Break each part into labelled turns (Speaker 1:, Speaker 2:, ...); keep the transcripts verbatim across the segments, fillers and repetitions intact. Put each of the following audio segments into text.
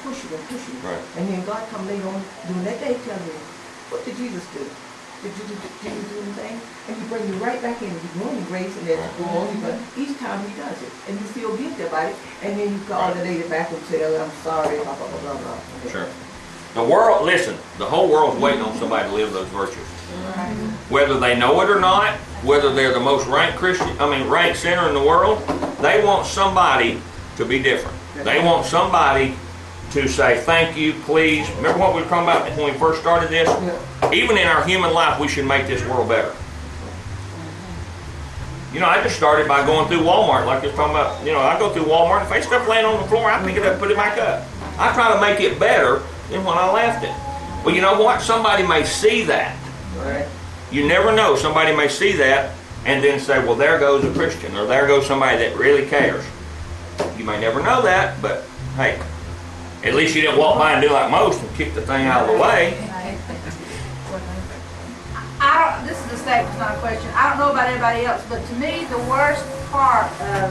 Speaker 1: push you and push you.
Speaker 2: Right.
Speaker 1: And then God come later on during that day tell you, what did Jesus do? Did you do, did you do anything? And he bring you right back in. He growing in grace and then
Speaker 2: Right.
Speaker 1: go on. But each time he does it, and you feel guilty about it, and then you call
Speaker 2: Right.
Speaker 1: the lady back and say, oh, I'm sorry, blah blah blah blah blah. Okay.
Speaker 2: Sure. The world, listen, the whole world's waiting on somebody to live those virtues.
Speaker 1: Right.
Speaker 2: Whether they know it or not, whether they're the most ranked Christian, I mean ranked sinner in the world, they want somebody to be different. They want somebody to say thank you, please. Remember what we were talking about when we first started this?
Speaker 1: Yeah.
Speaker 2: Even in our human life, we should make this world better. You know, I just started by going through Walmart, like you're talking about. You know, I go through Walmart, if they stuff laying on the floor, I pick it up, put it back up. I try to make it better than when I left it. Well, you know what? Somebody may see that.
Speaker 1: Right.
Speaker 2: You never know. Somebody may see that and then say, well, there goes a Christian, or there goes somebody that really cares. You may never know that, but hey, at least you didn't walk by and do like most and kick the thing out of the way.
Speaker 3: I don't, this is a statement, not a question. I don't know about anybody else, but to me, the worst part of,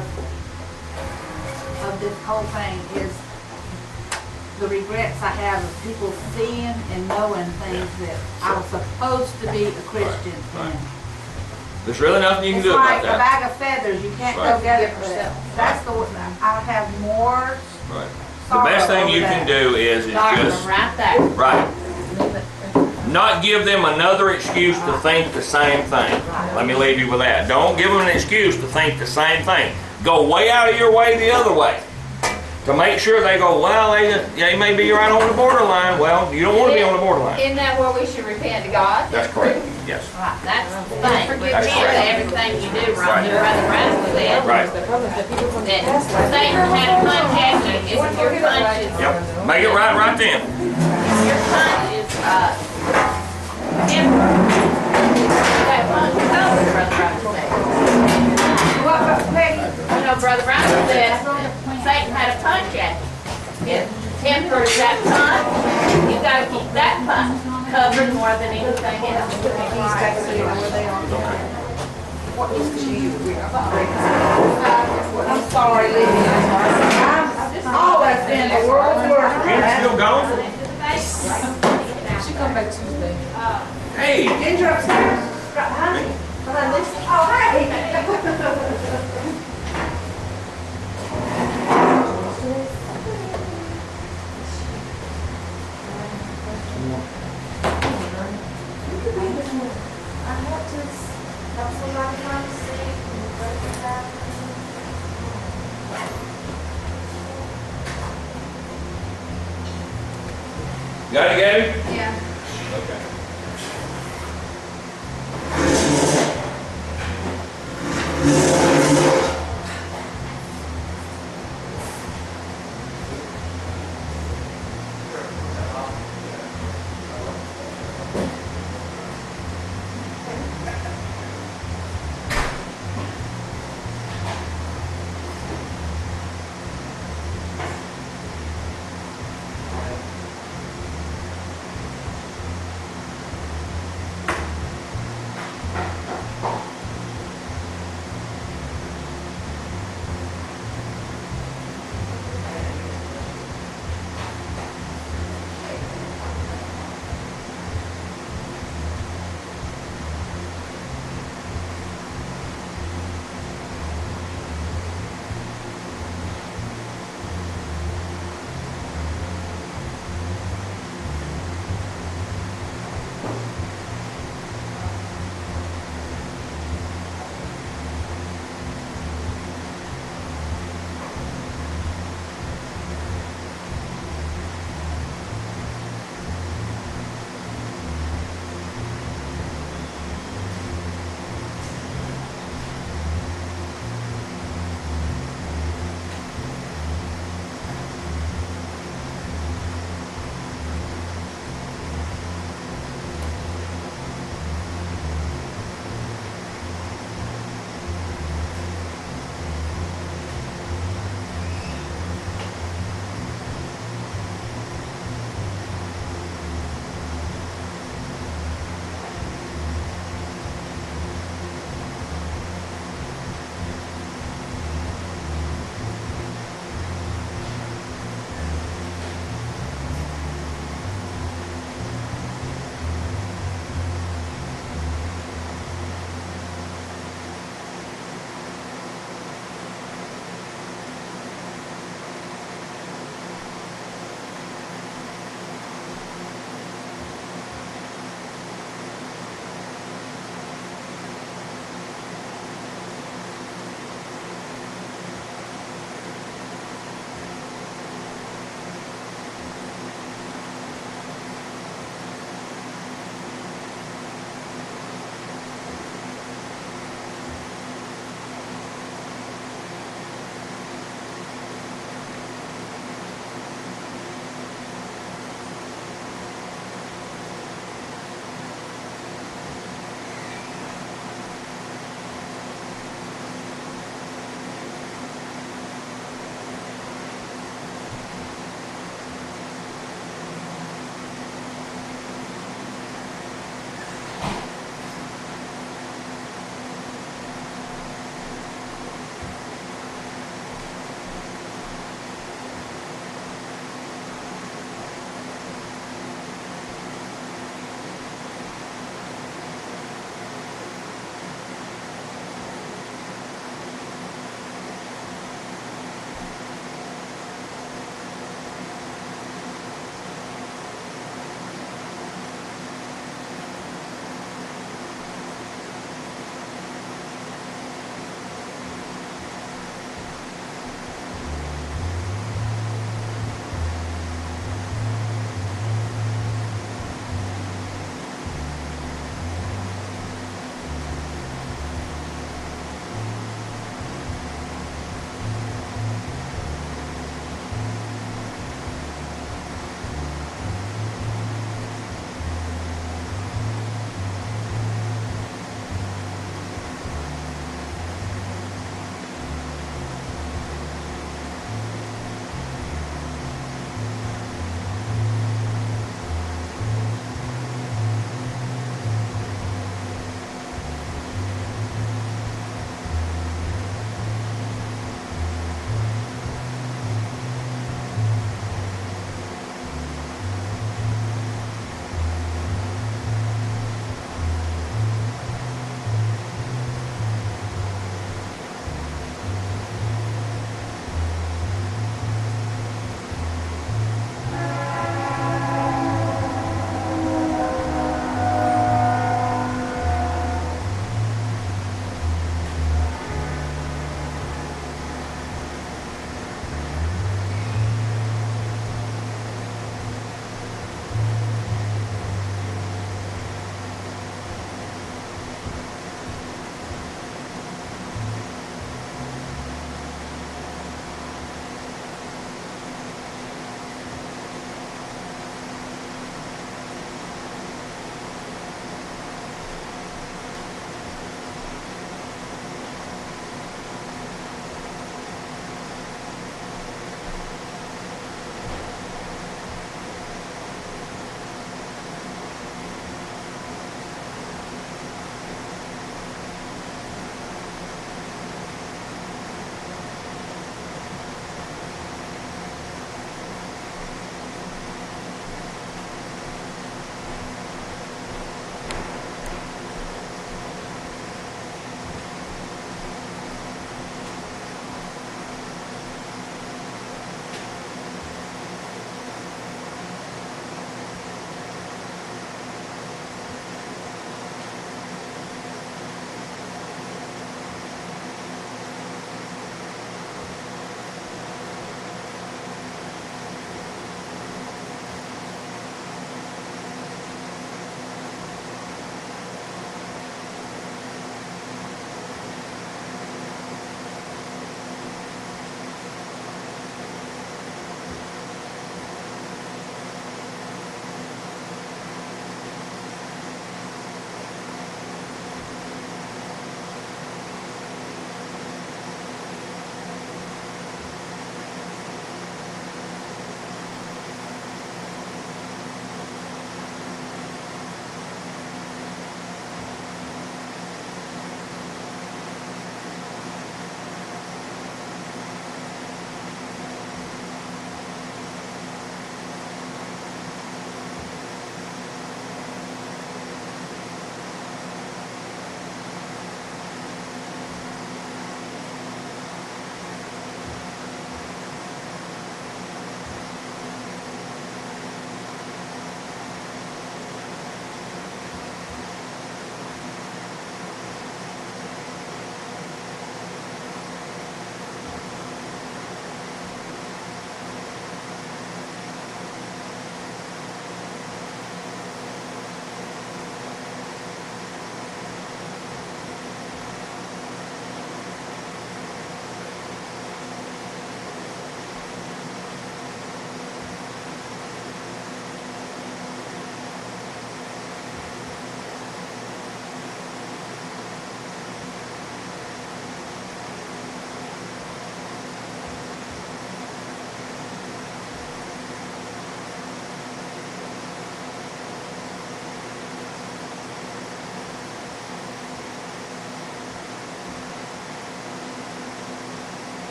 Speaker 3: of this whole thing is the regrets I have of people seeing and knowing things that I was supposed to be a Christian
Speaker 2: Right, right.
Speaker 3: in.
Speaker 2: There's really nothing you can
Speaker 3: It's
Speaker 2: do
Speaker 3: like
Speaker 2: about
Speaker 3: a
Speaker 2: that.
Speaker 3: bag of feathers, you can't
Speaker 2: Right.
Speaker 3: go get it yourself. That's the, I would have more
Speaker 2: Right. The
Speaker 3: sorrow
Speaker 2: best thing
Speaker 3: over
Speaker 2: you can
Speaker 3: that.
Speaker 2: do is, is
Speaker 4: Darn,
Speaker 2: just,
Speaker 4: right there.
Speaker 2: right, not give them another excuse to think the same thing. Let me leave you with that. Don't give them an excuse to think the same thing. Go way out of your way the other way. To make sure they go, well, they, they may be right on the borderline. Well, you don't want to be on the borderline.
Speaker 4: Isn't that where we should repent to God?
Speaker 2: That's correct. Yes.
Speaker 4: Right, that's the thing. Repent
Speaker 2: That's
Speaker 4: to
Speaker 2: correct.
Speaker 4: everything you do wrong.
Speaker 2: Right.
Speaker 4: Your brother Russell said
Speaker 2: Right.
Speaker 4: that Satan had a contact you. It's your conscience.
Speaker 2: Yep. Make it right right then.
Speaker 4: Your conscience, uh, temper. That punch covered, Brother Russell said.
Speaker 3: What about Peggy?
Speaker 4: You know, Brother Russell said Satan had a punch at you. It tempers that punch. You gotta keep that punch covered more than anything else.
Speaker 3: I'm sorry, Lily. I've always been the world's worst.
Speaker 2: It's still going?
Speaker 5: She come back Tuesday.
Speaker 2: Hey.
Speaker 3: Ginger upstairs? Honey? Oh, hey!
Speaker 2: Got it, Gabby?
Speaker 3: Yeah.
Speaker 2: Okay.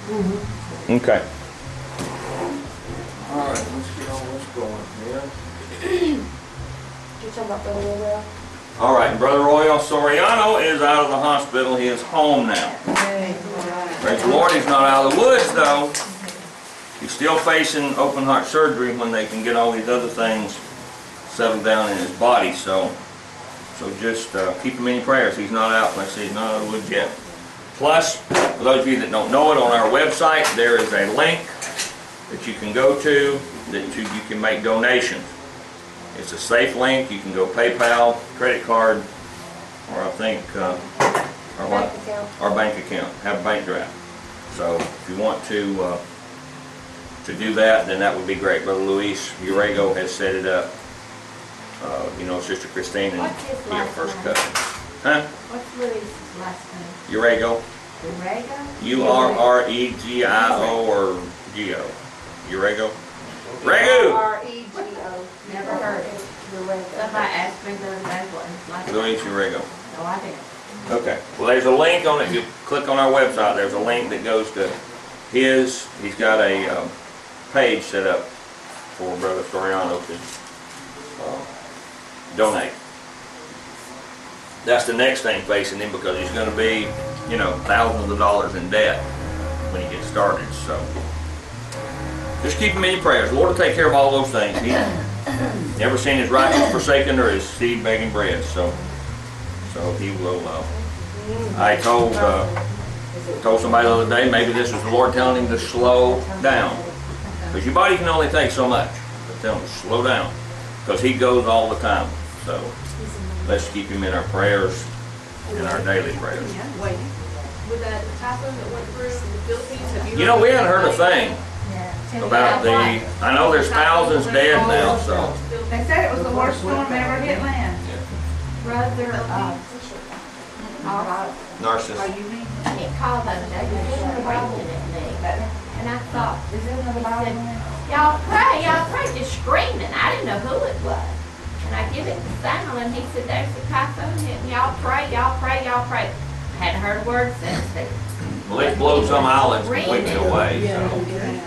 Speaker 2: Okay. All right, let's get all this going here.
Speaker 5: You talking about Brother Royal?
Speaker 2: All right, Brother Royal Soriano is out of the hospital. He is home now. Praise the Lord, he's not out of the woods though. He's still facing open heart surgery when they can get all these other things settled down in his body. So, so just uh, keep him in your prayers. He's not out. Like I say, he's not out of the woods yet. Plus, for those of you that don't know it, on our website there is a link that you can go to that you, you can make donations. It's a safe link. You can go PayPal, credit card, or I think, uh, or what?
Speaker 5: Bank account.
Speaker 2: Our bank account. Have a bank draft. So if you want to uh, to do that, then that would be great. Brother Luis Urego has set it up. Uh, you know, Sister Christine and
Speaker 4: What's his
Speaker 2: your
Speaker 4: last
Speaker 2: first
Speaker 4: name?
Speaker 2: cousin. Huh?
Speaker 4: What's Louise's last name?
Speaker 2: Urego.
Speaker 3: Urego?
Speaker 2: U R R E G I O or G O. Urego. Regu!
Speaker 5: R E G O.
Speaker 3: Never heard it.
Speaker 4: Somebody asked me the other day what his last name
Speaker 2: Luis Urego.
Speaker 3: No, I didn't.
Speaker 2: Okay. Well, there's a link on it. If you click on our website, there's a link that goes to his. He's got a um, page set up for Brother Soriano to uh, donate. That's the next thing facing him because he's going to be, you know, thousands of dollars in debt when he gets started. So just keep him in your prayers. The Lord will take care of all those things. He never seen his righteous forsaken or his seed begging bread. So, so he will. Uh, I told uh, told somebody the other day maybe this was the Lord telling him to slow down because your body can only take so much. But tell him to slow down because he goes all the time. So let's keep him in our prayers, in our daily prayers.
Speaker 5: Wait, with that typhoon that went through the Philippines, have you?
Speaker 2: You know, we hadn't heard a thing
Speaker 3: Yeah.
Speaker 2: about the. I know there's thousands dead now. So
Speaker 3: They said it was the worst storm ever hit land.
Speaker 4: brother, uh,
Speaker 3: Are
Speaker 2: narcissist.
Speaker 3: you mean?
Speaker 4: he called the other day, he was screaming at me. And I thought,
Speaker 3: Is there another Bible in there?
Speaker 4: y'all pray, y'all pray, just screaming. I didn't know who it was. And I give it to Samuel and he said, there's a typhoon hitting. Y'all pray, y'all pray, y'all pray. Hadn't heard a word since then.
Speaker 2: Well, it blew some islands completely away. So.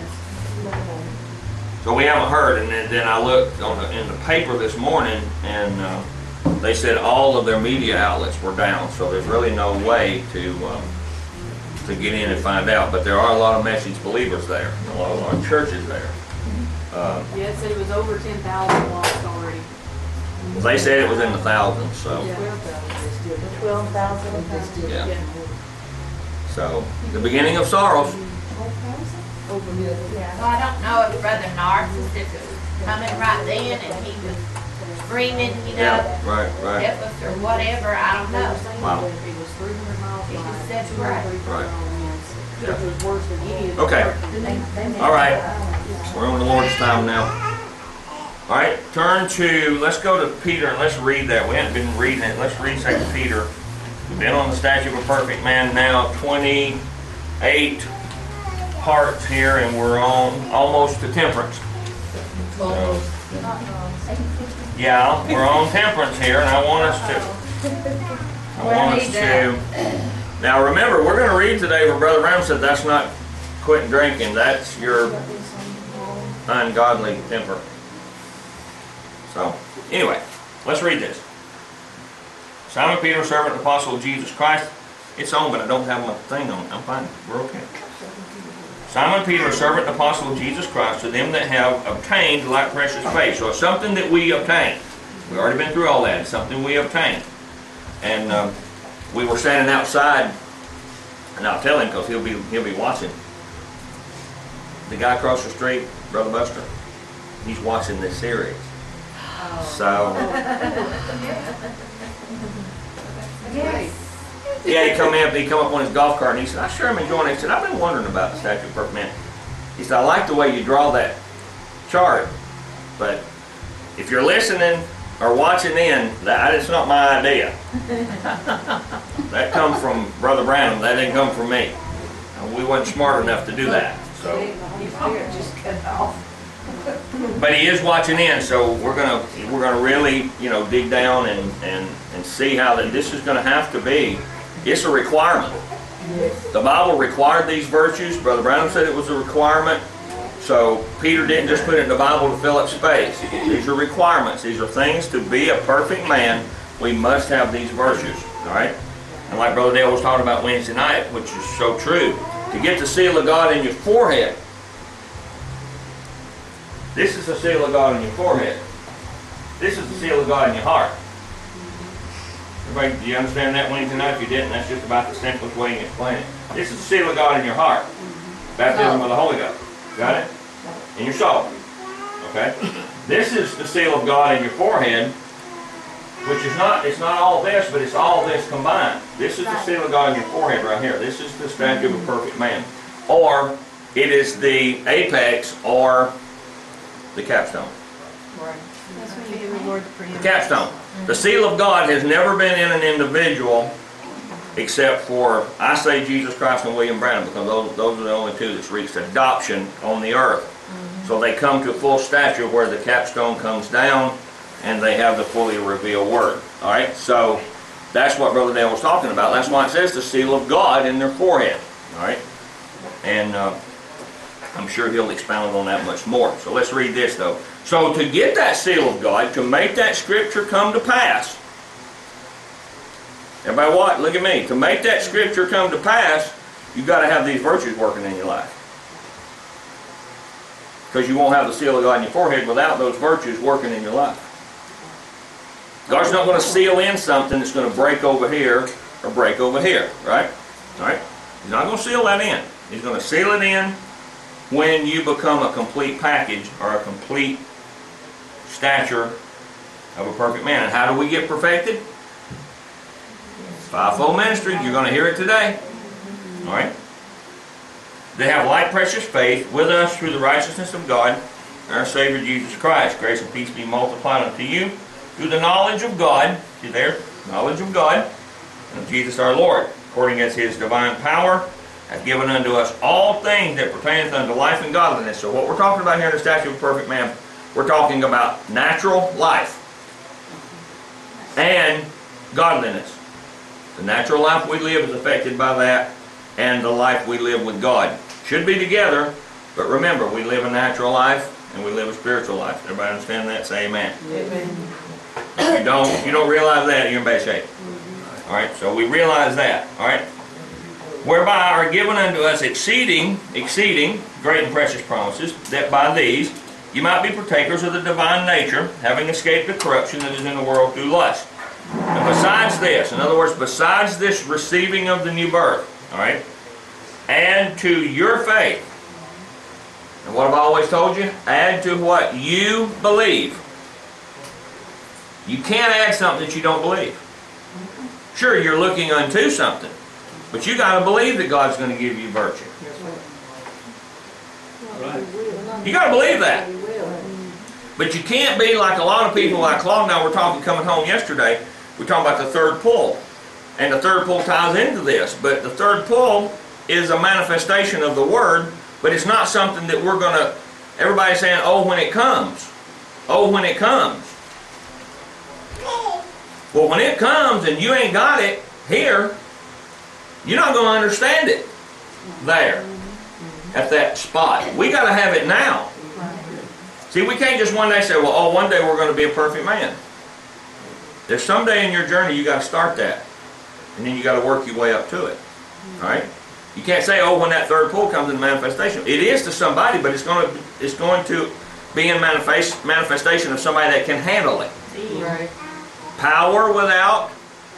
Speaker 2: So we haven't heard, and then, then I looked on the, in the paper this morning, and uh, they said all of their media outlets were down. So there's really no way to um, to get in and find out. But there are a lot of message believers there, a lot, a lot of churches there. Uh,
Speaker 5: Yeah, it said it was over ten thousand lost already.
Speaker 2: they said it was in the thousands. So
Speaker 5: Twelve thousand.
Speaker 2: yeah.
Speaker 5: Yeah.
Speaker 2: So the beginning of sorrows.
Speaker 5: Over here.
Speaker 4: So I don't know if Brother Narcissus, if it was coming right then and he was screaming, you know,
Speaker 2: Yeah. Right. Right.
Speaker 4: help us or whatever, I don't know.
Speaker 2: Wow.
Speaker 5: It was three hundred miles
Speaker 4: He
Speaker 5: wide.
Speaker 4: just said
Speaker 5: two hundred
Speaker 4: right.
Speaker 5: thirty-four
Speaker 2: Right.
Speaker 5: mile winds.
Speaker 2: Yeah.
Speaker 5: It was worse than any of the.
Speaker 2: Okay. All right. We're on the Lord's time now. All right, turn to, let's go to Peter and let's read that. We haven't been reading it. Let's read Second Peter. We've been on the statue of a perfect man now twenty-eight parts here, and we're on almost to temperance. So, yeah, we're on temperance here, and I want us to, I want us to, now remember, we're going to read today where Brother Ram said that's not quitting drinking, that's your ungodly temper. So, anyway, let's read this. Simon Peter, servant and apostle of Jesus Christ. It's on, but I don't have my thing on. I'm fine. We're okay. Simon Peter, servant and apostle of Jesus Christ, to them that have obtained like precious faith. So it's something that we obtained. We've already been through all that. It's something we obtained. And um, we were standing outside, and I'll tell him because he'll be he'll be watching. The guy across the street, Brother Buster, he's watching this series. So,
Speaker 3: Yes.
Speaker 2: yeah, he come in, he come up on his golf cart and he said, I sure am enjoying it. He said, I've been wondering about the statue of perfect man. He said, I like the way you draw that chart, but if you're listening or watching in, that it's not my idea. That come from Brother Branham. That didn't come from me. We weren't smart enough to do that. So,
Speaker 3: Just cut off.
Speaker 2: but he is watching in, so we're gonna we're gonna really you know dig down and and and see how that this is gonna have to be. It's a requirement.
Speaker 1: Yes.
Speaker 2: The Bible required these virtues. Brother Branham said it was a requirement. So Peter didn't just put it in the Bible to fill up space. These are requirements. These are things to be a perfect man. We must have these virtues. All right? And like Brother Dale was talking about Wednesday night, which is so true, to get the seal of God in your forehead. This is the seal of God in your forehead. This is the seal of God in your heart. Everybody, do you understand that Wednesday night? If you didn't, that's just about the simplest way to explain it. This is the seal of God in your heart. Baptism of the Holy Ghost. Got it? In your soul. Okay? This is the seal of God in your forehead, which is not, it's not all this, but it's all this combined. This is the seal of God in your forehead right here. This is the statue of a perfect man. Or it is the apex or the capstone.
Speaker 1: Right.
Speaker 5: That's when you give the Lord the
Speaker 2: The
Speaker 5: preeminence.
Speaker 2: capstone. The seal of God has never been in an individual except for, I say, Jesus Christ and William Branham, because those, those are the only two that's reached adoption on the earth. Mm-hmm. So they come to full stature where the capstone comes down and they have the fully revealed word. All right, so that's what Brother Dale was talking about. That's why it says the seal of God in their forehead. All right, and uh, I'm sure he'll expound on that much more. So let's read this though. So to get that seal of God, to make that scripture come to pass, everybody what? Look at me. To make that scripture come to pass, you've got to have these virtues working in your life. Because you won't have the seal of God in your forehead without those virtues working in your life. God's not going to seal in something that's going to break over here or break over here, right? All right? He's not going to seal that in. He's going to seal it in when you become a complete package or a complete stature of a perfect man. And how do we get perfected? Fivefold ministry. You're going to hear it today. All right? They have like precious faith with us through the righteousness of God, our Savior Jesus Christ. Grace and peace be multiplied unto you through the knowledge of God. See there? Knowledge of God and of Jesus our Lord, according as His divine power hath given unto us all things that pertaineth unto life and godliness. So what we're talking about here in the statue of a perfect man, we're talking about natural life and godliness. The natural life we live is affected by that, and the life we live with God. Should be together, but remember, we live a natural life and we live a spiritual life. Everybody understand that? Say amen.
Speaker 1: Amen.
Speaker 2: If you don't, if you don't realize that, you're in bad shape. All right, so we realize that. All right, whereby are given unto us exceeding, exceeding great and precious promises, that by these you might be partakers of the divine nature, having escaped the corruption that is in the world through lust. And besides this, in other words, besides this receiving of the new birth, all right, add to your faith. And what have I always told you? Add to what you believe. You can't add something that you don't believe. Sure, you're looking unto something, but you got to believe that God's going to give you virtue. You got to believe that. But you can't be like a lot of people, like Claude and I were talking coming home yesterday. We're talking about the third pull. And the third pull ties into this. But the third pull is a manifestation of the Word, but it's not something that we're going to, everybody's saying, oh, when it comes. Oh, when it comes. Well, when it comes and you ain't got it here, you're not going to understand it there, at that spot. We got to have it now. See, we can't just one day say, well, oh, one day we're going to be a perfect man. There's some day in your journey you got to start that. And then you got to work your way up to it. All right? You can't say, oh, when that third pull comes in manifestation. It is to somebody, but it's going to, it's going to be in manifest, manifestation of somebody that can handle it.
Speaker 1: Right.
Speaker 2: Power without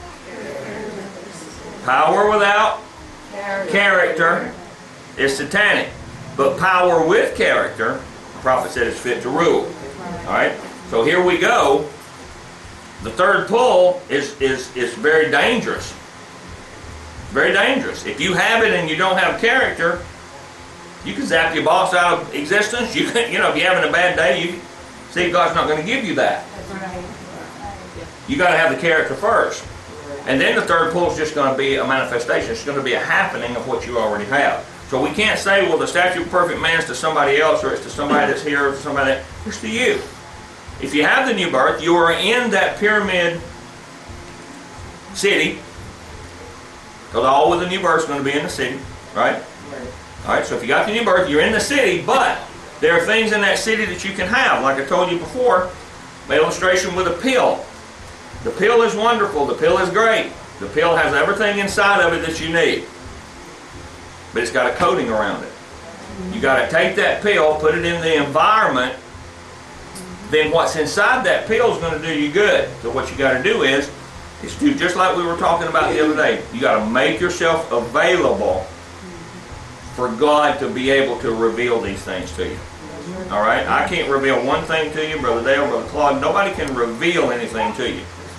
Speaker 2: power without character is satanic. But power with character, the prophet said, is fit to rule. All right? So here we go. The third pull is, is, is very dangerous. Very dangerous. If you have it and you don't have character, you can zap your boss out of existence. You can, you know, if you're having a bad day, you see God's not going to give you that. You got to have the character first. And then the third pull is just going to be a manifestation. It's going to be a happening of what you already have. So we can't say, well, the statue of perfect man is to somebody else, or it's to somebody that's here, or to somebody that, it's to you. If you have the new birth, you are in that pyramid city, Because all with the new birth is going to be in the city, right?
Speaker 1: Right.
Speaker 2: All right, so if you got the new birth, you're in the city, but there are things in that city that you can have. Like I told you before, my illustration with a pill. The pill is wonderful. The pill is great. The pill has everything inside of it that you need. But it's got a coating around it. You got to take that pill, put it in the environment, then what's inside that pill is going to do you good. So what you got to do is, is do just like we were talking about the other day. You got to make yourself available for God to be able to reveal these things to you. All right? I can't reveal one thing to you, Brother Dale, Brother Claude. Nobody can reveal anything to you.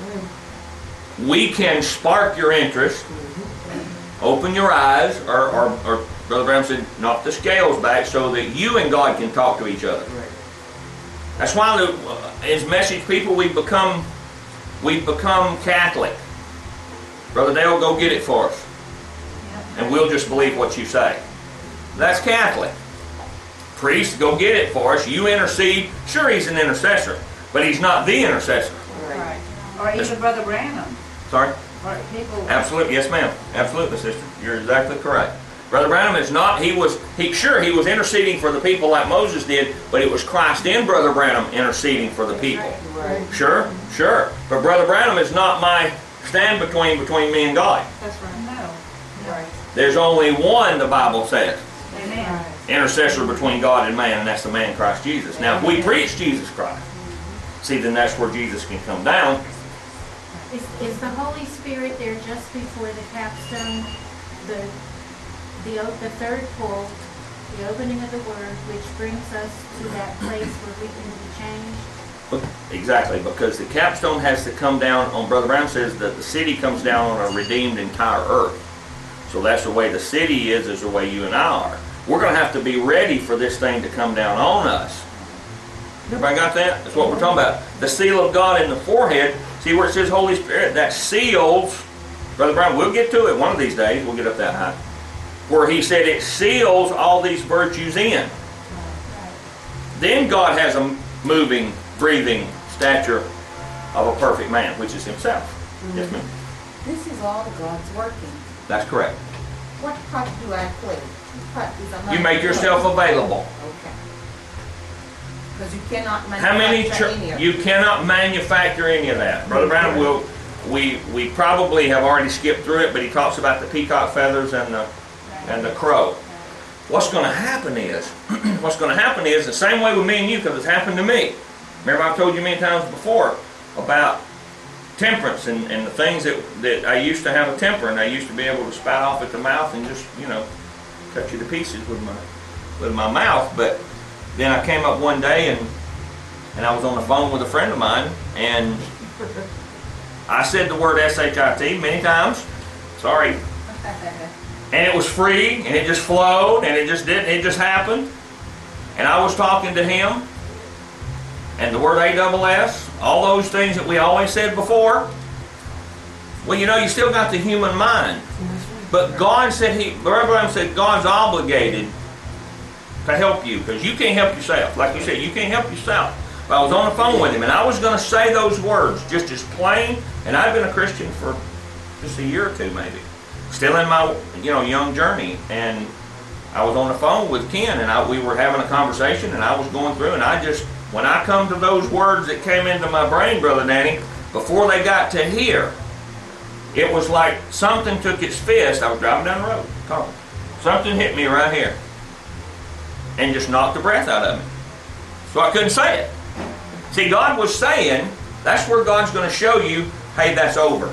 Speaker 2: We can spark your interest, open your eyes, or, or, or Brother Branham said, knock the scales back so that you and God can talk to each other. That's why, the, as message people, we become we become Catholic. Brother Dale, go get it for us, and we'll just believe what you say. That's Catholic. Priest, go get it for us. You intercede. Sure, he's an intercessor, but he's not the intercessor.
Speaker 3: Right. Or even Brother Branham.
Speaker 2: Sorry?
Speaker 3: Or people.
Speaker 2: Absolutely, yes, ma'am. Absolutely, sister. You're exactly correct. Brother Branham is not. He was. He sure he was interceding for the people like Moses did, but it was Christ in Brother Branham interceding for the people.
Speaker 1: Right.
Speaker 2: Sure, sure. But Brother Branham is not my stand between between me and God.
Speaker 3: That's right. No.
Speaker 1: Right.
Speaker 2: There's only one, the Bible says,
Speaker 3: Amen.
Speaker 2: intercessor between God and man, and that's the man Christ Jesus. Now, if we preach Jesus Christ, see, then that's where Jesus can come down.
Speaker 6: Is, is the Holy Spirit there just before the capstone, the the o- the third pull, the opening of the Word, which brings us to that place where we can be changed?
Speaker 2: Exactly, because the capstone has to come down on, Brother Brown says that the city comes down on a redeemed entire earth. So that's the way the city is, is the way you and I are. We're going to have to be ready for this thing to come down on us. Everybody got that? That's what we're talking about. The seal of God in the forehead. See where it says Holy Spirit? That seals, Brother Brown, we'll get to it one of these days. We'll get up that high. Where he said it seals all these virtues in. Then God has a moving, breathing stature of a perfect man, which is himself. Mm-hmm. Yes, ma'am?
Speaker 7: This is all God's working.
Speaker 2: That's correct.
Speaker 7: What part do I play? What part is I not
Speaker 2: You make yourself
Speaker 7: playing?
Speaker 2: available.
Speaker 7: Okay. Because you cannot
Speaker 2: How many
Speaker 7: manufacture
Speaker 2: chur-
Speaker 7: any of
Speaker 2: you
Speaker 7: it.
Speaker 2: cannot manufacture any of that. Brother Brown will we we probably have already skipped through it, but he talks about the peacock feathers and the and the crow. What's going to happen is what's going to happen is the same way with me and you, because it's happened to me. Remember, I've told you many times before about temperance and, and the things that, that I used to have a temper, and I used to be able to spat off at the mouth and just, you know, cut you to pieces with my with my mouth. But then I came up one day and and I was on the phone with a friend of mine, and I said the word S H I T many times. Sorry. And it was free, and it just flowed, and it just didn't, it just happened. And I was talking to him, and the word A double S, all those things that we always said before. Well, you know, you still got the human mind. But God said, he, Brother Branham said, God's obligated to help you, because you can't help yourself. Like you said, you can't help yourself. But I was on the phone with him, and I was going to say those words just as plain, and I've been a Christian for just a year or two maybe. Still in my, you know, young journey, and I was on the phone with Ken, and I, we were having a conversation, and I was going through, and I just, when I come to those words that came into my brain, Brother Danny, before they got to here, it was like something took its fist. I was driving down the road, calling. Something hit me right here, and just knocked the breath out of me. So I couldn't say it. See, God was saying, that's where God's going to show you, hey, that's over.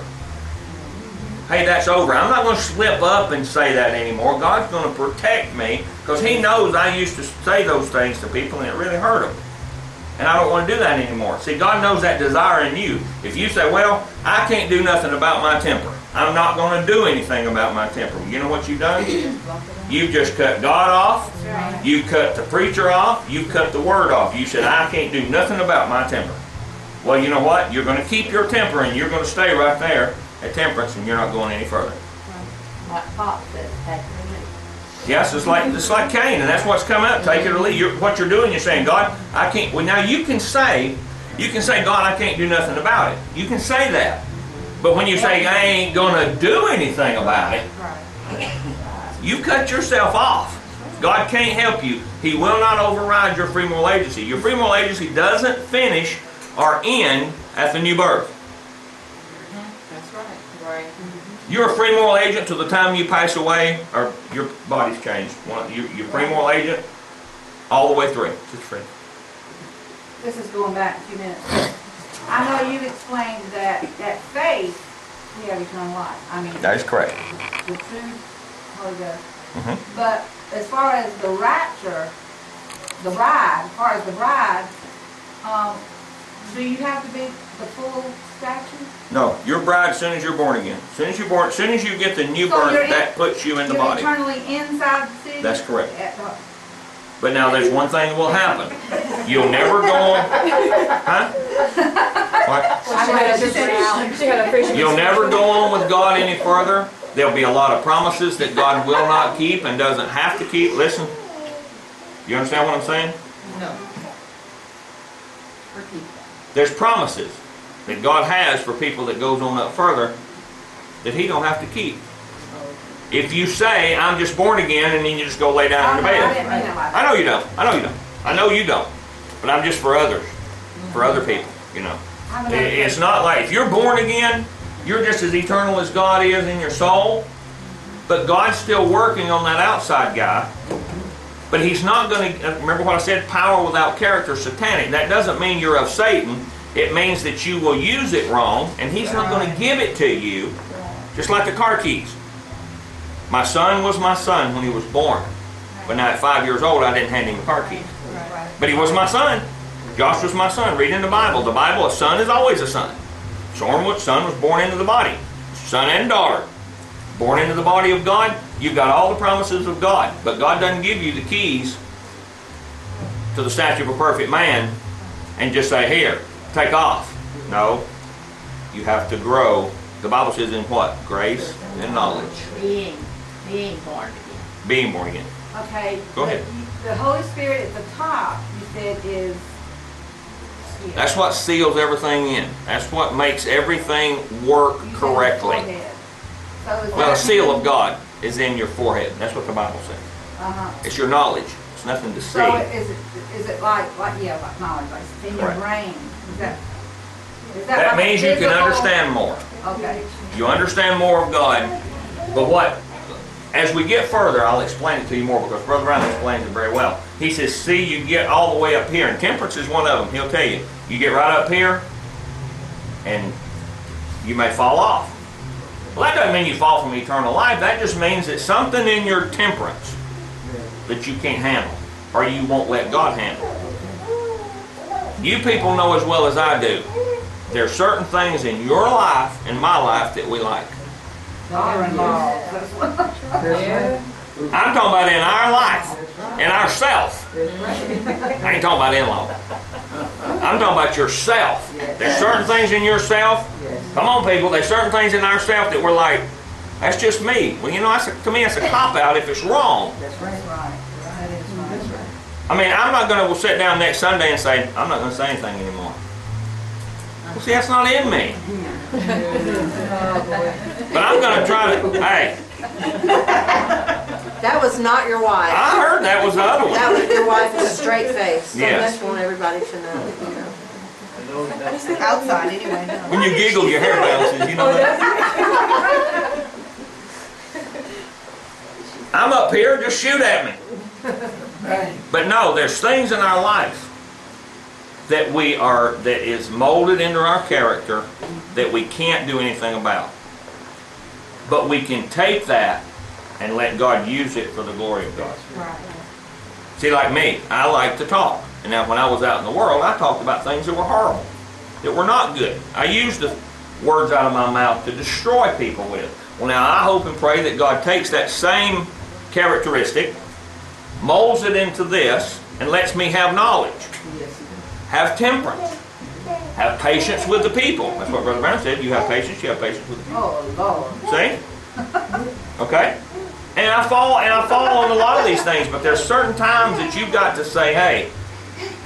Speaker 2: Hey, that's over. I'm not going to slip up and say that anymore. God's going to protect me, because He knows I used to say those things to people and it really hurt them. And I don't want to do that anymore. See, God knows that desire in you. If you say, well, I can't do nothing about my temper. I'm not going to do anything about my temper. You know what you've done? You've just cut God off. You cut the preacher off. You cut the word off. You said, I can't do nothing about my temper. Well, you know what? You're going to keep your temper, and you're going to stay right there at temperance, and you're not going any further.
Speaker 4: Like Pop says, take it or leave it.
Speaker 2: Yes, it's like it's like Cain, and that's what's come out. Take it or leave. You're, what you're doing, you're saying, God, I can't. Well, now you can say, you can say, God, I can't do nothing about it. You can say that, But when you say I ain't gonna do anything about it,
Speaker 3: Right.
Speaker 2: you cut yourself off. God can't help you. He will not override your free moral agency. Your free moral agency doesn't finish or end at the new birth.
Speaker 7: That's right. Right.
Speaker 2: You're a free moral agent till the time you pass away, or your body's changed. One, you, you're a free moral agent all the way through. Just free.
Speaker 3: This is going back a few minutes. I know you explained that, that faith, we have eternal life. I mean,
Speaker 2: That is correct.
Speaker 3: the true Holy Ghost.
Speaker 2: Mhm.
Speaker 3: But as far as the rapture, the bride, as far as the bride, um, do you have to be the full statue?
Speaker 2: No, you're a bride as soon as you're born again. As soon as you're born, as soon as you get the new
Speaker 3: So you're
Speaker 2: birth,
Speaker 3: in-
Speaker 2: that puts you in the
Speaker 3: You're
Speaker 2: body.
Speaker 3: eternally inside the city?
Speaker 2: That's correct.
Speaker 3: At the-
Speaker 2: But now there's one thing that will happen. You'll never go on. Huh? What?
Speaker 3: I know, it's just-
Speaker 5: She had a appreciation.
Speaker 2: You'll never go on with God any further. There'll be a lot of promises that God will not keep and doesn't have to keep. Listen, you understand what I'm saying?
Speaker 7: No. Repeat
Speaker 2: There's promises that God has for people that goes on up further that He don't have to keep. If you say, I'm just born again, and then you just go lay down in the
Speaker 3: I
Speaker 2: bed.
Speaker 3: didn't mean it like
Speaker 2: I
Speaker 3: that.
Speaker 2: know you don't. I know you don't. I know you don't. But I'm just for others. For other people, you know.
Speaker 3: I'm
Speaker 2: It-
Speaker 3: another
Speaker 2: It's
Speaker 3: person.
Speaker 2: not like, if you're born again, you're just as eternal as God is in your soul. But God's still working on that outside guy. But He's not going to, remember what I said, power without character is satanic. That doesn't mean you're of Satan. It means that you will use it wrong, and He's not going to give it to you. Just like the car keys. My son was my son when he was born. But now at five years old, I didn't hand him the car keys. But he was my son. Josh was my son. Read in the Bible. The Bible, a son is always a son. Stormwood's son was born into the body. Son and daughter. Born into the body of God. You've got all the promises of God. But God doesn't give you the keys to the statue of a perfect man and just say, here, take off. No. You have to grow. The Bible says in what? Grace and knowledge.
Speaker 4: Being, being born again.
Speaker 2: Being born again.
Speaker 3: Okay.
Speaker 2: Go ahead.
Speaker 3: but you- The Holy Spirit at the top, you said is sealed.
Speaker 2: That's what seals everything in. That's what makes everything work
Speaker 3: You said
Speaker 2: correctly.
Speaker 3: forehead. So is
Speaker 2: Well,
Speaker 3: that-
Speaker 2: the seal of God is in your forehead. That's what the Bible says.
Speaker 3: Uh-huh.
Speaker 2: It's your knowledge. It's nothing to see.
Speaker 3: So it- is it, is it like, like, yeah, like knowledge, like it's in your
Speaker 2: Correct.
Speaker 3: brain? Is that, is that
Speaker 2: That
Speaker 3: like a
Speaker 2: means you can
Speaker 3: physical-
Speaker 2: understand more.
Speaker 3: Okay.
Speaker 2: You understand more of God. But what, as we get further, I'll explain it to you more because Brother Brown explains it very well. He says, see, you get all the way up here. And temperance is one of them. He'll tell you. You get right up here and you may fall off. Well, that doesn't mean you fall from eternal life. That just means that something in your temperance that you can't handle or you won't let God handle. You people know as well as I do, there are certain things in your life and my life that we like.
Speaker 3: Daughter-in-law. That's what-
Speaker 2: I'm talking about in our life, in ourself. I ain't talking about in-law. I'm talking about yourself. There's certain things in yourself. Come on, people. There's certain things in ourself that we're like, that's just me. Well, you know, that's a, to me, that's a cop-out if it's wrong.
Speaker 1: That's right.
Speaker 3: Right. That is right.
Speaker 1: That's right.
Speaker 2: I mean, I'm not going to sit down next Sunday and say, I'm not going to say anything anymore. Well, see, that's not in me. But I'm going to try to, hey,
Speaker 8: That was not your wife.
Speaker 2: I heard that was the other one.
Speaker 8: That was your wife with a straight face. So
Speaker 2: Yes.
Speaker 8: I just want everybody to know, you know.
Speaker 3: Outside anyway, no.
Speaker 2: When you giggle, your hair bounces, you know that? I'm up here, just shoot at me. But no, there's things in our life that we are, that is molded into our character that we can't do anything about. But we can take that and let God use it for the glory of God.
Speaker 3: Right.
Speaker 2: See, like me, I like to talk. And now when I was out in the world, I talked about things that were horrible, that were not good. I used the words out of my mouth to destroy people with. Well, now I hope and pray that God takes that same characteristic, molds it into this, and lets me have knowledge, have temperance, have patience with the people. That's what Brother Brown said. You have patience, you have patience with the people.
Speaker 3: Oh, Lord.
Speaker 2: See? Okay? And I fall and I fall on a lot of these things, but there's certain times that you've got to say, hey,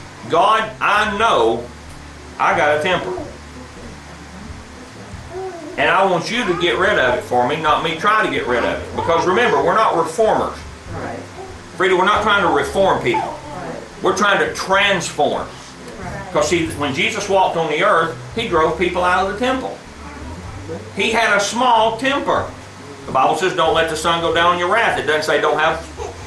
Speaker 2: God, I know I got a temper. And I want you to get rid of it for me, not me try to get rid of it. Because remember, we're not reformers.
Speaker 1: Right.
Speaker 2: Frida, we're not trying to reform people.
Speaker 1: Right.
Speaker 2: We're trying to transform. Because see, when Jesus walked on the earth, he drove people out of the temple. He had a small temper. The Bible says don't let the sun go down on your wrath. It doesn't say don't have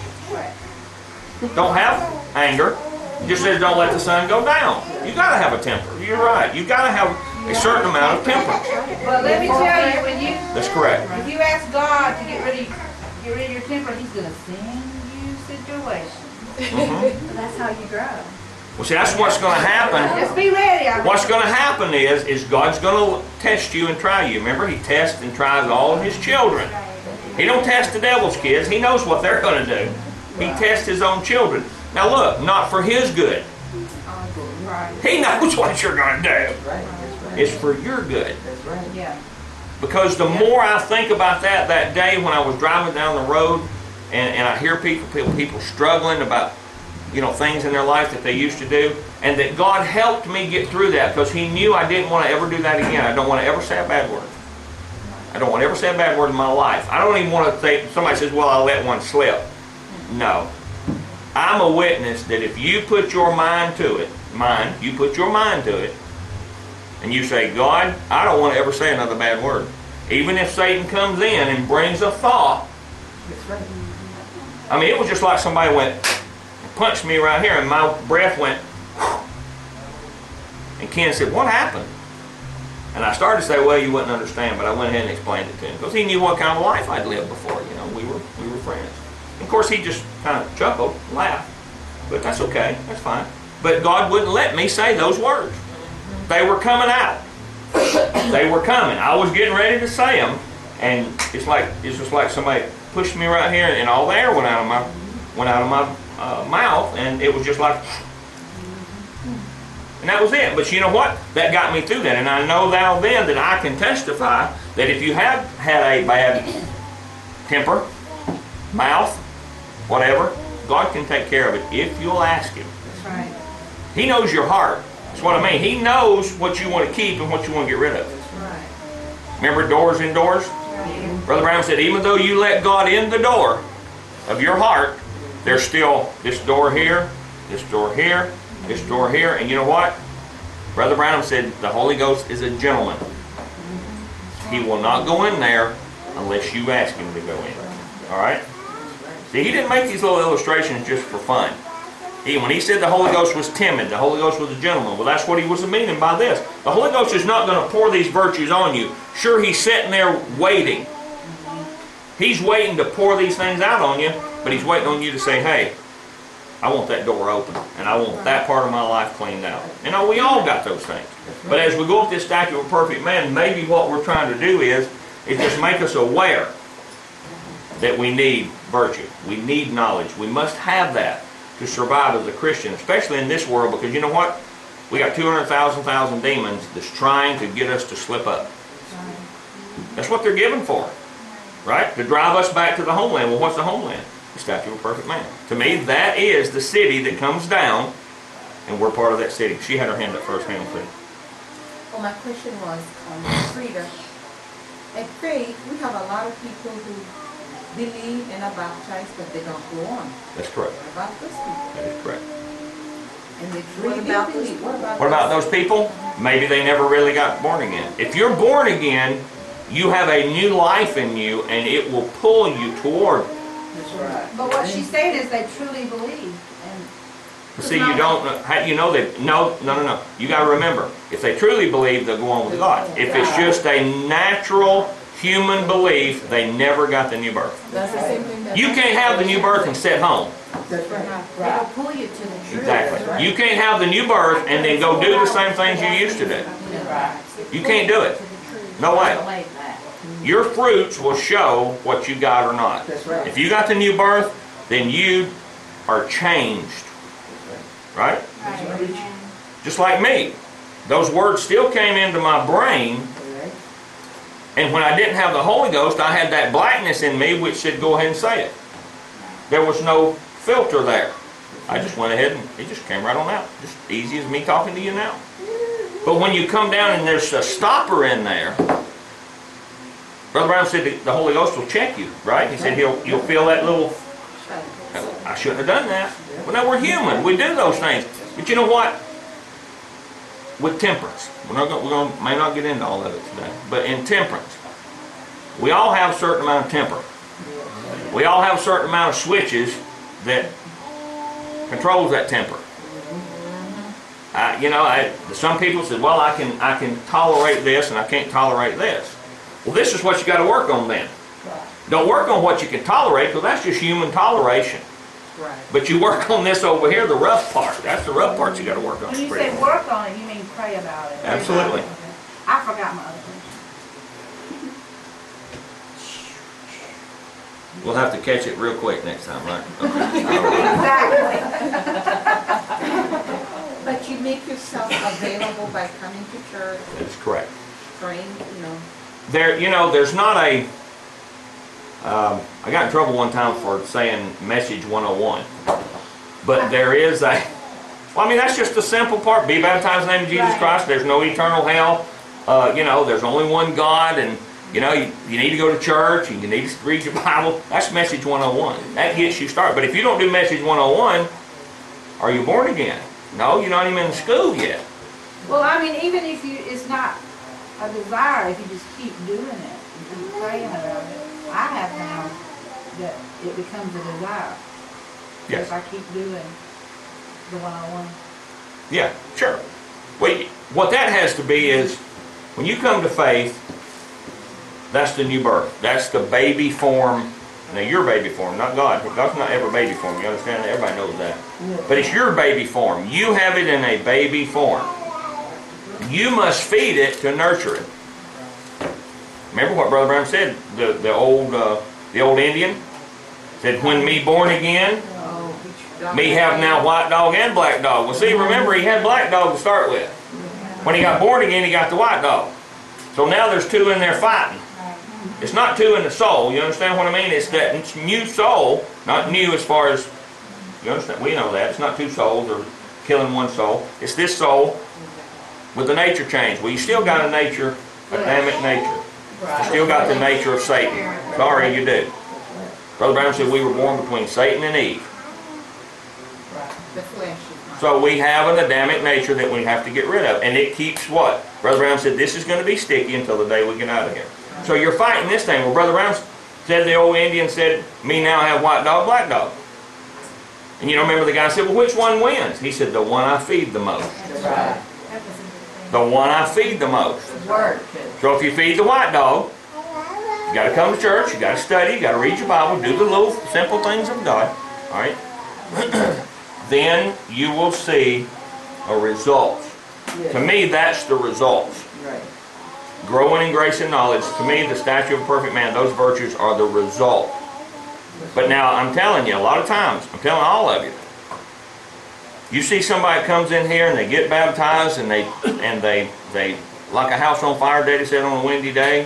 Speaker 2: don't have anger. It just says don't let the sun go down. You got to have a temper. You're right. You got to have a certain amount of temper.
Speaker 3: But let me tell you, when you,
Speaker 2: That's correct.
Speaker 3: if you ask God to get rid of, get rid of your temper, He's gonna send you situations.
Speaker 2: Mm-hmm.
Speaker 6: That's how you grow.
Speaker 2: Well, see, that's what's going to happen.
Speaker 3: Just be ready. I
Speaker 2: What's going to happen is, is God's going to test you and try you. Remember, He tests and tries all of His children. He don't test the devil's kids. He knows what they're going to do. He tests His own children. Now look, not for His good. He knows what you're going to do.
Speaker 1: That's right. That's right.
Speaker 2: It's for your good.
Speaker 1: That's right.
Speaker 3: Yeah.
Speaker 2: Because the more I think about that that day when I was driving down the road and, and I hear people, people, people struggling about, you know, things in their life that they used to do, and that God helped me get through that because He knew I didn't want to ever do that again. I don't want to ever say a bad word. I don't want to ever say a bad word in my life. I don't even want to say, somebody says, well, I'll let one slip. No. I'm a witness that if you put your mind to it, mind, you put your mind to it, and you say, God, I don't want to ever say another bad word. Even if Satan comes in and brings a thought.
Speaker 1: That's right.
Speaker 2: I mean, it was just like somebody went, punched me right here, and my breath went, and Ken said, what happened? And I started to say, well, you wouldn't understand, but I went ahead and explained it to him, because he knew what kind of life I'd lived before. You know, we were, we were friends. And of course, he just kind of chuckled, laughed, but that's okay, that's fine. But God wouldn't let me say those words. They were coming out. They were coming. I was getting ready to say them, and it's like it's just like somebody pushed me right here, and all the air went out of my went out of my uh, mouth, and it was just like, and that was it. But you know what? That got me through that, and I know now then that I can testify that if you have had a bad temper, mouth, whatever, God can take care of it if you'll ask Him.
Speaker 3: That's right.
Speaker 2: He knows your heart. That's what I mean. He knows what you want to keep and what you want to get rid of.
Speaker 3: That's right.
Speaker 2: Remember doors indoors?
Speaker 3: Right.
Speaker 2: Brother Brown said, even though you let God in the door of your heart, there's still this door here, this door here, this door here, and you know what? Brother Branham said the Holy Ghost is a gentleman. He will not go in there unless you ask Him to go in. All right? See, He didn't make these little illustrations just for fun. He, when He said the Holy Ghost was timid, the Holy Ghost was a gentleman, well, that's what He was meaning by this. The Holy Ghost is not going to pour these virtues on you. Sure, He's sitting there waiting. He's waiting to pour these things out on you, but He's waiting on you to say, hey, I want that door open, and I want that part of my life cleaned out. You know, we all got those things. But as we go up this statue of a perfect man, maybe what we're trying to do is, is just make us aware that we need virtue. We need knowledge. We must have that to survive as a Christian, especially in this world, because you know what? We got two hundred thousand thousand demons that's trying to get us to slip up. That's what they're given for, right? To drive us back to the homeland. Well, what's the homeland? The statue of a perfect man. To me, that is the city that comes down, and we're part of that city. She had her hand up first. Hang on, please.
Speaker 7: Well, my question was, um, Frida, at faith, we have a lot of people who believe and are baptized, but they don't go on.
Speaker 2: That's correct.
Speaker 7: What about those people?
Speaker 2: That is correct.
Speaker 7: And they
Speaker 8: What
Speaker 7: truly
Speaker 8: about
Speaker 7: do believe. What about
Speaker 2: What about those people? Maybe they never really got born again. If you're born again, you have a new life in you, and it will pull you toward.
Speaker 1: That's right.
Speaker 3: But what she's saying is they truly believe. And
Speaker 2: See, you don't. How do you know that? No, no, no, no. You got to remember, if they truly believe, they'll go on with God. If it's just a natural human belief, they never got the new birth.
Speaker 7: That's the same thing that
Speaker 2: You can't have the new birth and sit home.
Speaker 1: That's right.
Speaker 6: It'll pull you to the truth.
Speaker 2: Exactly. You can't have the new birth and then go do the same things you used to do. You can't do it. No way. Your fruits will show what you got or not.
Speaker 1: That's right.
Speaker 2: If you got the new birth, then you are changed. Right? Just like me. Those words still came into my brain, and when I didn't have the Holy Ghost, I had that blackness in me which said, go ahead and say it. There was no filter there. I just went ahead and it just came right on out. Just easy as me talking to you now. But when you come down and there's a stopper in there, Brother Brown said that the Holy Ghost will check you, right? He said he'll, you'll feel that little, I shouldn't have done that. Well, no, we're human. We do those things. But you know what? With temperance, we're not going, we're going, may not get into all of it today, but in temperance, we all have a certain amount of temper. We all have a certain amount of switches that controls that temper. I, you know, I, some people said, well, I can, I can tolerate this and I can't tolerate this. Well, this is what you got to work on then. Don't work on what you can tolerate, because that's just human toleration.
Speaker 7: Right.
Speaker 2: But you work on this over here, the rough part. That's the rough part you got to work on.
Speaker 3: When you say work on it, you mean pray about it.
Speaker 2: Absolutely.
Speaker 3: I forgot my other question.
Speaker 2: We'll have to catch it real quick next time, right?
Speaker 3: Exactly.
Speaker 7: But you make yourself available by coming to church,
Speaker 2: That's correct.
Speaker 7: praying, you know.
Speaker 2: There, you know, there's not a. Um, I got in trouble one time for saying Message one oh one, but there is a. Well, I mean, that's just the simple part. Be baptized in the name of Jesus
Speaker 3: Right.
Speaker 2: Christ. There's no eternal hell. Uh, you know, there's only one God, and you know, you, you need to go to church and you need to read your Bible. That's Message one oh one. That gets you started. But if you don't do Message one oh one, are you born again? No, you're not even in school yet.
Speaker 3: Well, I mean, even if you, it's not a desire, if you just keep doing it, and keep praying about it, I have found that it becomes a desire.
Speaker 2: Yes.
Speaker 3: If I keep doing the one-on-one.
Speaker 2: Yeah, sure. Well, what that has to be is, when you come to faith, that's the new birth. That's the baby form. Now, your baby form, not God. God's not ever baby form. You understand that? Everybody knows that. But it's your baby form. You have it in a baby form. You must feed it to nurture it. Remember what Brother Brown said? The the old uh, the old Indian said, "When me born again, me have now white dog and black dog." Well, see, remember he had black dog to start with. When he got born again, he got the white dog. So now there's two in there fighting. It's not two in the soul. You understand what I mean? It's that new soul, not new as far as, you understand? We know that. It's not two souls or killing one soul. It's this soul with the nature change. Well, you still got a nature, Adamic nature. You still got the nature of Satan. Sorry, you do. Brother Brown said we were born between Satan and Eve.
Speaker 7: The flesh is not.
Speaker 2: So we have an Adamic nature that we have to get rid of. And it keeps what? Brother Brown said this is going to be sticky until the day we get out of here. So you're fighting this thing. Well, Brother Brown said, the old Indian said, me now have white dog, black dog. And you know, remember the guy said, well, which one wins? He said, the one I feed the most.
Speaker 6: That was a good thing.
Speaker 2: The one I feed the most.
Speaker 1: Word.
Speaker 2: So if you feed the white dog, you got to come to church, you got to study, you got to read your Bible, do the little simple things of God. All right? Then you will see a result.
Speaker 1: Yes.
Speaker 2: To me, that's the results.
Speaker 1: Right.
Speaker 2: Growing in grace and knowledge, to me, the statue of a perfect man, those virtues are the result. But now, I'm telling you, a lot of times, I'm telling all of you, you see somebody comes in here and they get baptized and they, and they, they, like a house on fire, Daddy said, on a windy day,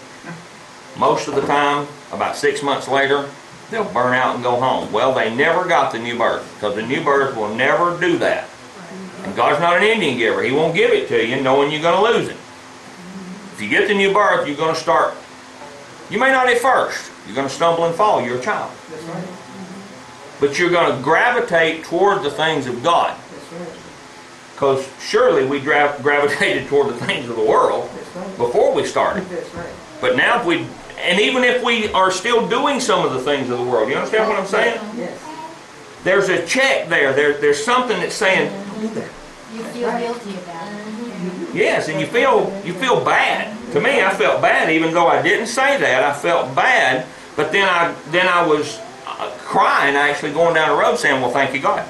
Speaker 2: most of the time, about six months later, they'll burn out and go home. Well, they never got the new birth, because the new birth will never do that. And God's not an Indian giver. He won't give it to you knowing you're going to lose it. If you get the new birth, you're going to start, you may not at first, you're going to stumble and fall, you're a child.
Speaker 1: That's right.
Speaker 2: But you're going to gravitate toward the things of God.
Speaker 1: That's right.
Speaker 2: Because surely we gra gravitated toward the things of the world
Speaker 1: That's right.
Speaker 2: before we started.
Speaker 1: That's right.
Speaker 2: But now if we, and even if we are still doing some of the things of the world, you understand what I'm saying?
Speaker 1: Yes.
Speaker 2: There's a check there. There there's something that's saying,
Speaker 6: You feel guilty about it.
Speaker 2: yes, and you feel you feel bad. To me, I felt bad, even though I didn't say that. I felt bad, but then I then I was uh, crying, actually going down the road, saying, "Well, thank you, God.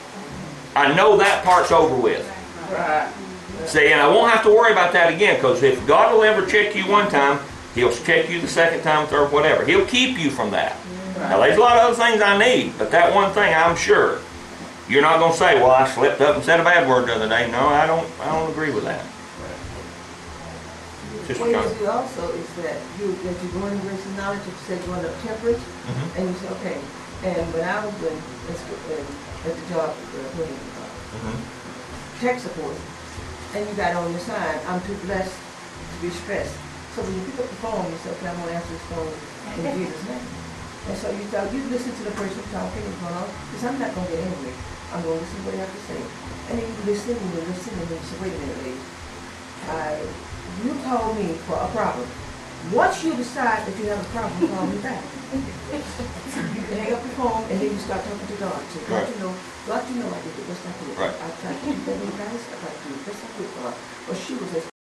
Speaker 2: I know that part's over with."
Speaker 1: Right.
Speaker 2: See, and I won't have to worry about that again, because if God will ever check you one time, He'll check you the second time, third, whatever. He'll keep you from that. Now, there's a lot of other things I need, but that one thing, I'm sure, you're not going to say, "Well, I slipped up and said a bad word the other day." No, I don't. I don't agree with that. Sister
Speaker 1: What you
Speaker 2: John.
Speaker 1: do also is that you, that you're going in grace and knowledge, you said going up temperance,
Speaker 2: Mhm.
Speaker 1: and you say, okay, and when I was in, at school- in- at the job, uh, doing uh,
Speaker 2: Mhm.
Speaker 1: tech support, and you got on your sign, I'm too blessed to be stressed. So when you pick up the phone, you say, okay, I'm gonna answer this phone in Jesus' name. And so you thought, you listen to the person talking and going on, because I'm not gonna get angry. I'm gonna listen to what they have to say. And then you listen and you listen and you say, wait a minute, lady. I, you told me for a problem. Once you decide that you have a problem, call me back. You can hang up the phone and then you start talking to God. Say, God,
Speaker 2: Right.
Speaker 1: you know, God, you know I did the best I could.
Speaker 2: Right.
Speaker 1: I tried to do better, you guys. I tried to do the best I could for her. But she was as